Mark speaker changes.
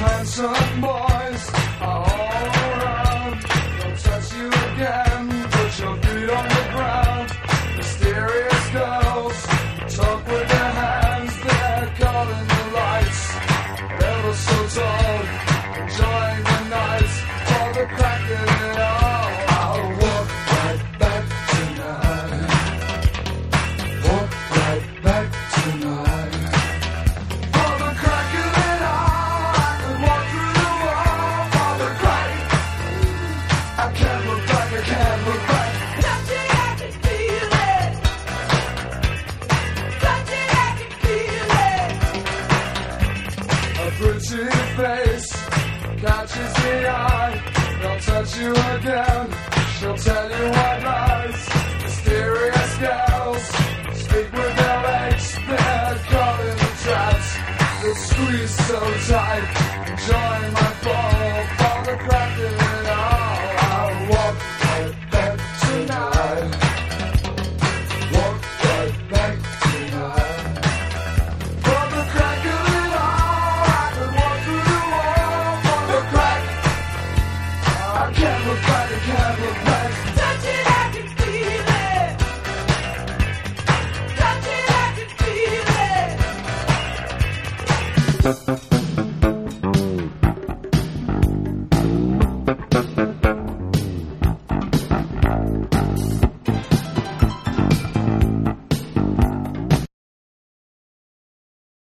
Speaker 1: handsome boys are all around. They'll touch you again, put your feet on the ground. Mysterious girls talk with their hands, they're caught in the lights, ever so tall, enjoying the night for the crack in it all. I'll walk right back tonight, walk right back tonight. For the crack in it all, I could walk through the wall. For the crack, I can't look back, I can't look back.
Speaker 2: Touch it, I can feel it. Touch it, I can feel it.
Speaker 1: A pretty face catches the eye. They'll touch you again. She'll tell you what lies. Mysterious girls speak with their legs. They're caught in the traps that squeeze so tight. Enjoying my fall for the crack in it all. I'll walk right back tonight. Walk right back tonight. For the crack in it all, I could walk through the wall. For the crack, I can't look back, I can't look back.
Speaker 2: Touch it, I can feel it. Touch it, I can feel it.